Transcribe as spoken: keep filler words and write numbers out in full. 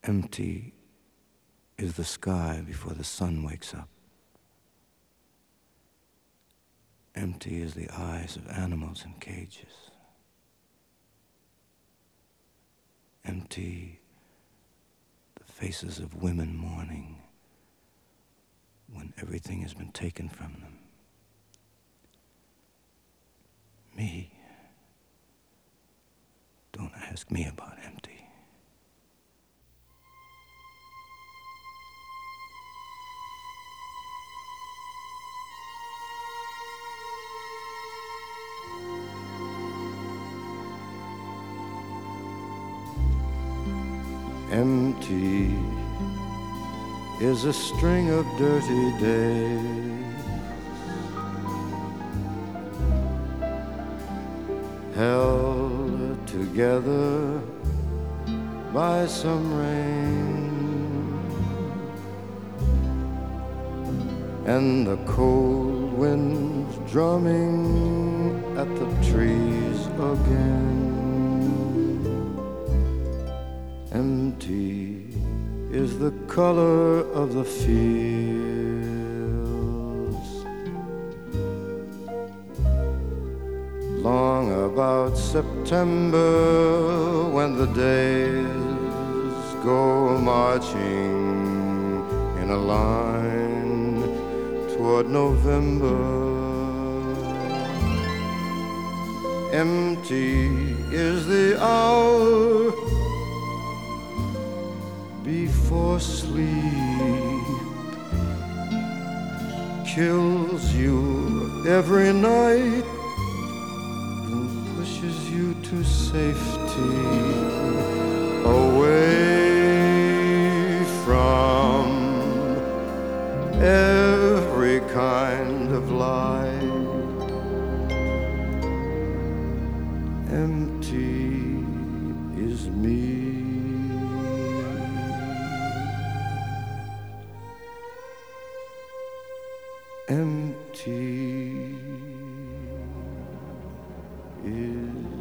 Empty is the sky before the sun wakes up. Empty is the eyes of animals in cages. Empty the faces of women mourning when everything has been taken from them. Me. Don't ask me about empty. Empty is a string of dirty days held together by some rain, and the cold winds drumming at the trees again. Empty is the color of the fields long about September, when the days go marching in a line toward November. Empty is the hour before sleep kills you every night and pushes you to safety, away from every kind of light. Empty is me. Empty is